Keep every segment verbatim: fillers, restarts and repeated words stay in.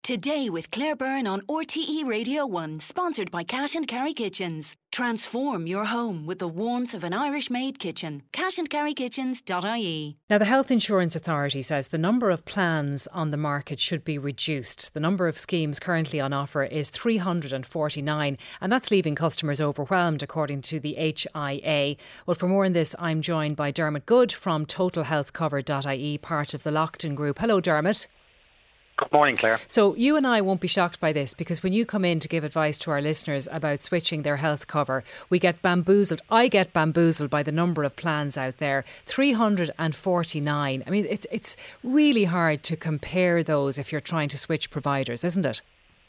Today with Claire Byrne on R T E Radio one, sponsored by Cash and Carry Kitchens. Transform your home with the warmth of an Irish-made kitchen. cash and carry kitchens dot I E. Now, the Health Insurance Authority says the number of plans on the market should be reduced. The number of schemes currently on offer is three hundred forty-nine, and that's leaving customers overwhelmed, according to the H I A. Well, for more on this, I'm joined by Dermot Good from total health cover dot I E, part of the Lockton Group. Hello, Dermot. Good morning, Claire. So you and I won't be shocked by this, because when you come in to give advice to our listeners about switching their health cover, we get bamboozled. I get bamboozled by the number of plans out there. three hundred forty-nine. I mean, it's it's really hard to compare those if you're trying to switch providers, isn't it?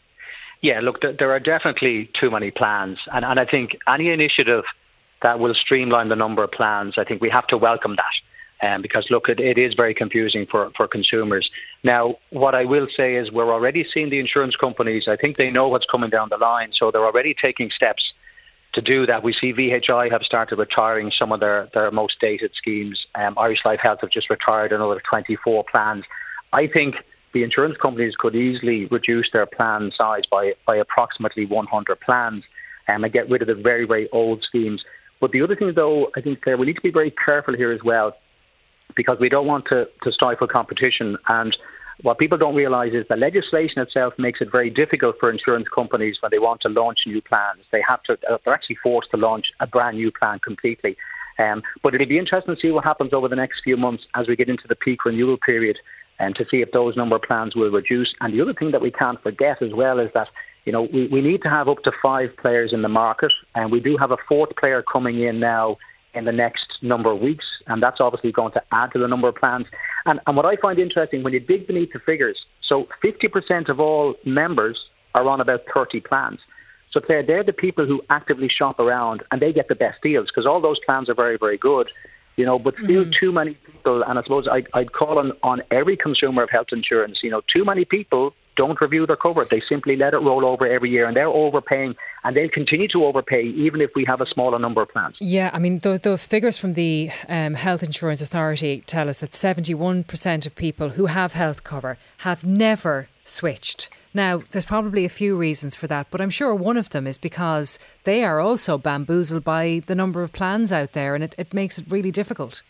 Yeah, look, there are definitely too many plans. And, and I think any initiative that will streamline the number of plans, I think we have to welcome that. Um, because, look, it, it is very confusing for, for consumers. Now, what I will say is we're already seeing the insurance companies. I think they know what's coming down the line, so they're already taking steps to do that. We see V H I have started retiring some of their, their most dated schemes. Um, Irish Life Health have just retired another twenty-four plans. I think the insurance companies could easily reduce their plan size by, by approximately one hundred plans um, and get rid of the very, very old schemes. But the other thing, though, I think, Claire, we need to be very careful here as well, because we don't want to, to stifle competition. And what people don't realise is the legislation itself makes it very difficult for insurance companies when they want to launch new plans. They have to, they're actually forced to launch a brand new plan completely. Um, but it'll be interesting to see what happens over the next few months as we get into the peak renewal period, and to see if those number of plans will reduce. And the other thing that we can't forget as well is that, you know, we, we need to have up to five players in the market, and we do have a fourth player coming in now in the next number of weeks, and that's obviously going to add to the number of plans. And, and what I find interesting, when you dig beneath the figures, so fifty percent of all members are on about thirty plans. So they're, they're the people who actively shop around, and they get the best deals, because all those plans are very, very good, you know, but still mm-hmm. too many people, and I suppose I'd, I'd call on, on every consumer of health insurance, you know, too many people don't review their cover. They simply let it roll over every year, and they're overpaying, and they'll continue to overpay even if we have a smaller number of plans. Yeah, I mean, the, the figures from the um, Health Insurance Authority tell us that seventy-one percent of people who have health cover have never switched. Now, there's probably a few reasons for that, but I'm sure one of them is because they are also bamboozled by the number of plans out there, and it, it makes it really difficult.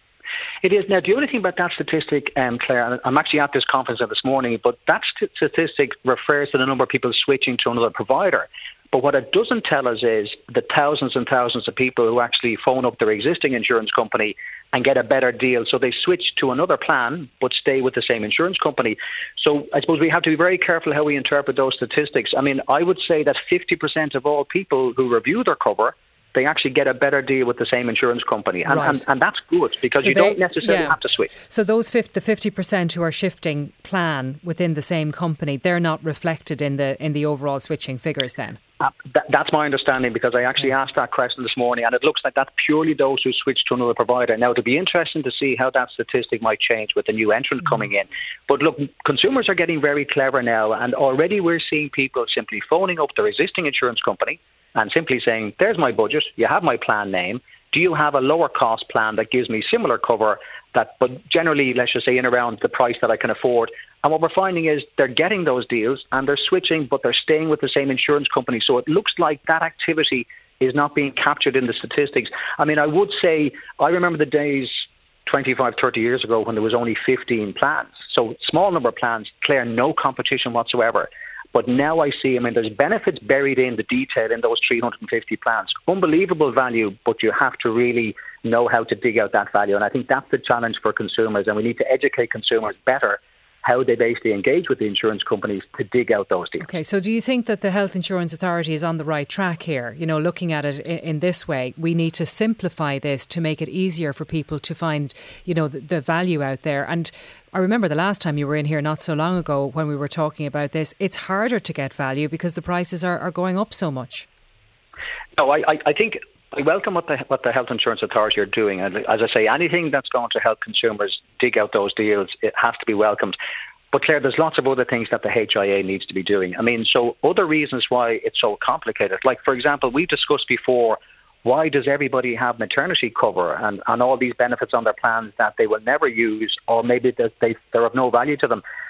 It is. Now, the only thing about that statistic, um, Claire, I'm actually at this conference this morning, but that st- statistic refers to the number of people switching to another provider. But what it doesn't tell us is the thousands and thousands of people who actually phone up their existing insurance company and get a better deal. So they switch to another plan but stay with the same insurance company. So I suppose we have to be very careful how we interpret those statistics. I mean, I would say that fifty percent of all people who review their cover, they actually get a better deal with the same insurance company. And, right. and, and that's good, because so you they, don't necessarily yeah. have to switch. So those fifty, the fifty percent who are shifting plan within the same company, they're not reflected in the in the overall switching figures then? Uh, that, that's my understanding, because I actually asked that question this morning, and it looks like that's purely those who switch to another provider. Now, it'll be interesting to see how that statistic might change with the new entrant mm-hmm. coming in. But look, consumers are getting very clever now, and already we're seeing people simply phoning up their existing insurance company and simply saying, there's my budget, you have my plan name, do you have a lower cost plan that gives me similar cover, that, but generally, let's just say, in around the price that I can afford? And what we're finding is they're getting those deals and they're switching, but they're staying with the same insurance company. So it looks like that activity is not being captured in the statistics. I mean, I would say, I remember the days twenty-five, thirty years ago when there was only fifteen plans. So small number of plans, Claire, no competition whatsoever. But now I see, I mean, there's benefits buried in the detail in those three hundred fifty plans. Unbelievable value, but you have to really know how to dig out that value. And I think that's the challenge for consumers, and we need to educate consumers better how they basically engage with the insurance companies to dig out those deals. Okay, so do you think that the Health Insurance Authority is on the right track here? You know, looking at it in, in this way, we need to simplify this to make it easier for people to find, you know, the, the value out there. And I remember the last time you were in here not so long ago when we were talking about this, it's harder to get value because the prices are, are going up so much. No, I, I, I think I welcome what the, what the Health Insurance Authority are doing. And as I say, anything that's going to help consumers dig out those deals, it has to be welcomed. But Claire, there's lots of other things that the H I A needs to be doing. I mean, so other reasons why it's so complicated. Like, for example, we've discussed before, why does everybody have maternity cover and, and all these benefits on their plans that they will never use, or maybe that they, they're of no value to them?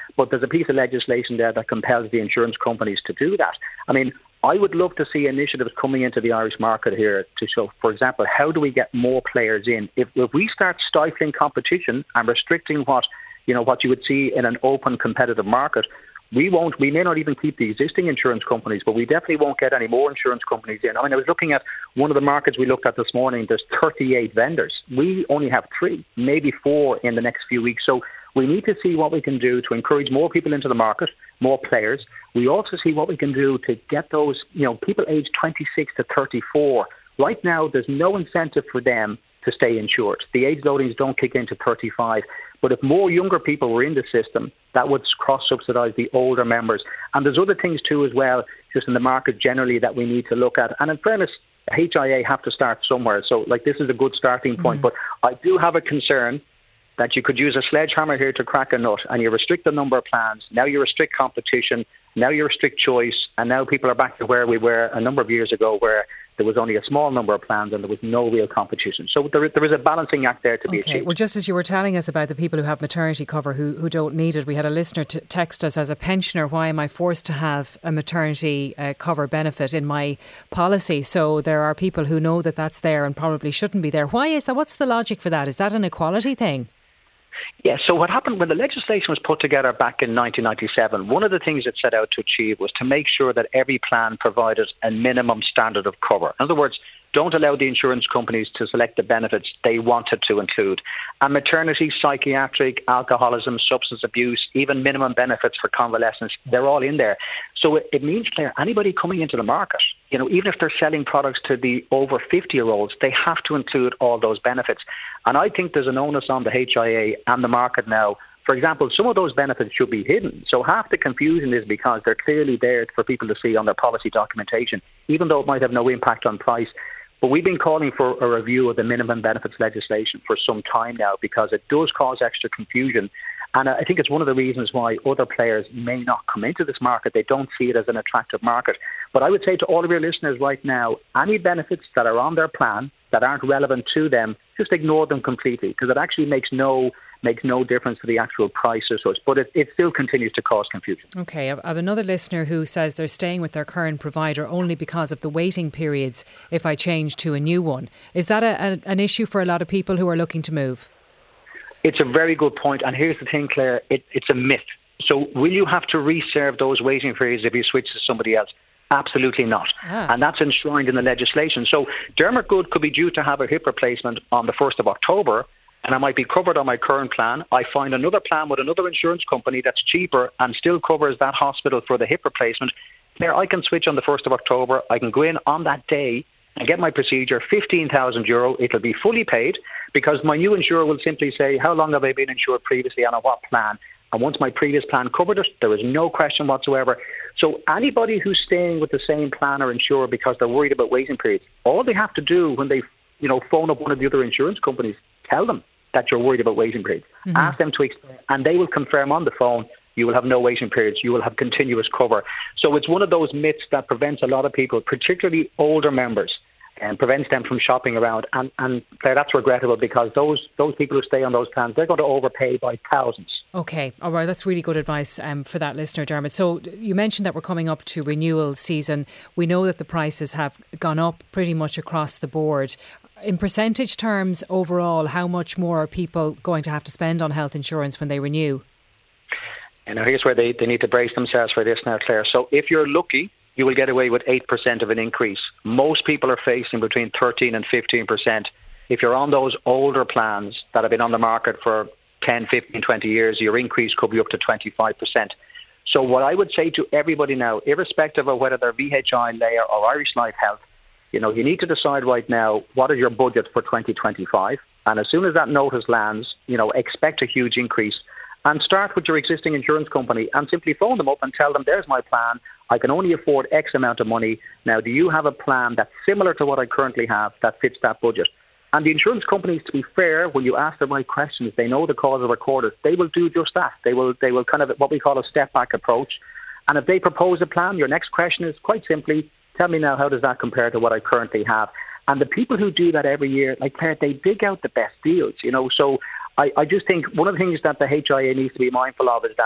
but there's a piece of legislation there that compels the insurance companies to do that. I mean, I would love to see initiatives coming into the Irish market here to show, for example, how do we get more players in? If, if we start stifling competition and restricting what, you know, what you would see in an open competitive market, we won't, we may not even keep the existing insurance companies, but we definitely won't get any more insurance companies in. I mean, I was looking at one of the markets we looked at this morning, there's thirty-eight vendors. We only have three, maybe four in the next few weeks. So we need to see what we can do to encourage more people into the market, more players. We also see what we can do to get those, you know, people aged twenty-six to thirty-four. Right now, there's no incentive for them to stay insured. The age loadings don't kick into thirty-five. But if more younger people were in the system, that would cross-subsidise the older members. And there's other things too as well, just in the market generally, that we need to look at. And in fairness, H I A have to start somewhere. So, like, this is a good starting point. Mm-hmm. But I do have a concern that you could use a sledgehammer here to crack a nut, and you restrict the number of plans. Now you restrict competition. Now you restrict choice. And now people are back to where we were a number of years ago, where there was only a small number of plans and there was no real competition. So there, there is a balancing act there to be okay. achieved. Well, just as you were telling us about the people who have maternity cover who, who don't need it, we had a listener to text us, as a pensioner, why am I forced to have a maternity uh, cover benefit in my policy? So there are people who know that that's there and probably shouldn't be there. Why is that? What's the logic for that? Is that an equality thing? Yeah, so what happened when the legislation was put together back in nineteen ninety-seven, one of the things it set out to achieve was to make sure that every plan provided a minimum standard of cover. In other words, don't allow the insurance companies to select the benefits they wanted to include. And maternity, psychiatric, alcoholism, substance abuse, even minimum benefits for convalescents, they're all in there. So it, it means, Claire, anybody coming into the market, you know, even if they're selling products to the over fifty-year-olds, they have to include all those benefits. And I think there's an onus on the H I A and the market now. For example, some of those benefits should be hidden. So half the confusion is because they're clearly there for people to see on their policy documentation, even though it might have no impact on price. But we've been calling for a review of the minimum benefits legislation for some time now, because it does cause extra confusion. And I think it's one of the reasons why other players may not come into this market. They don't see it as an attractive market. But I would say to all of your listeners right now, any benefits that are on their plan that aren't relevant to them, just ignore them completely, because it actually makes no makes no difference to the actual price or such, but it, it still continues to cause confusion. Okay, I have another listener who says they're staying with their current provider only because of the waiting periods if I change to a new one. Is that a, a, an issue for a lot of people who are looking to move? It's a very good point, and here's the thing, Claire, it, it's a myth. So will you have to reserve those waiting periods if you switch to somebody else? Absolutely not. Ah. And that's enshrined in the legislation. So Dermot Good could be due to have a hip replacement on the first of October, and I might be covered on my current plan. I find another plan with another insurance company that's cheaper and still covers that hospital for the hip replacement. There, I can switch on the first of October. I can go in on that day and get my procedure, fifteen thousand euro. It'll be fully paid, because my new insurer will simply say, how long have I been insured previously and on what plan? And once my previous plan covered it, there is no question whatsoever. So anybody who's staying with the same plan or insurer because they're worried about waiting periods, all they have to do when they, you know, phone up one of the other insurance companies, tell them that you're worried about waiting periods. Mm-hmm. Ask them to explain, and they will confirm on the phone you will have no waiting periods, you will have continuous cover. So it's one of those myths that prevents a lot of people, particularly older members, and prevents them from shopping around. And, and that's regrettable, because those those people who stay on those plans, they're going to overpay by thousands. Okay, all right, that's really good advice um, for that listener, Dermot. So you mentioned that we're coming up to renewal season. We know that the prices have gone up pretty much across the board. In percentage terms, overall, how much more are people going to have to spend on health insurance when they renew? And now here's where they, they need to brace themselves for this now, Claire. So if you're lucky, you will get away with eight percent of an increase. Most people are facing between thirteen and fifteen percent. If you're on those older plans that have been on the market for ten, fifteen, twenty years, your increase could be up to twenty-five percent. So what I would say to everybody now, irrespective of whether they're V H I, Laya or Irish Life Health, you know, you need to decide right now, what is your budget for twenty twenty-five? And as soon as that notice lands, you know, expect a huge increase. And start with your existing insurance company and simply phone them up and tell them, there's my plan. I can only afford X amount of money. Now, do you have a plan that's similar to what I currently have that fits that budget? And the insurance companies, to be fair, when you ask the right questions, they know the calls are recorded. They will do just that. They will, they will kind of what we call a step-back approach. And if they propose a plan, your next question is quite simply, tell me now, how does that compare to what I currently have? And the people who do that every year, like Claire, they dig out the best deals, you know. So I, I just think one of the things that the H I A needs to be mindful of is that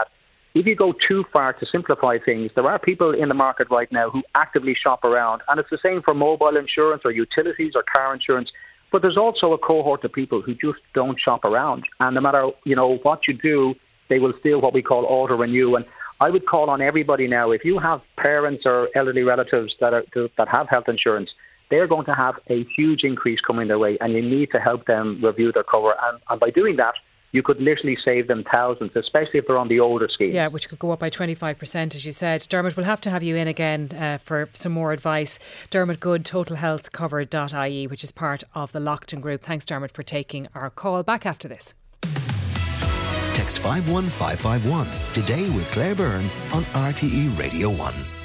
if you go too far to simplify things, there are people in the market right now who actively shop around. And it's the same for mobile insurance or utilities or car insurance. But there's also a cohort of people who just don't shop around. And no matter, you know, what you do, they will still what we call auto-renew. And I would call on everybody now, if you have parents or elderly relatives that are that have health insurance, they're going to have a huge increase coming their way, and you need to help them review their cover. And, and by doing that, you could literally save them thousands, especially if they're on the older scheme. Yeah, which could go up by twenty-five percent, as you said. Dermot, we'll have to have you in again uh, for some more advice. Dermot Good, total health cover dot I E, which is part of the Lockton Group. Thanks, Dermot, for taking our call. Back after this. Text five one five five one today with Claire Byrne on R T E Radio one.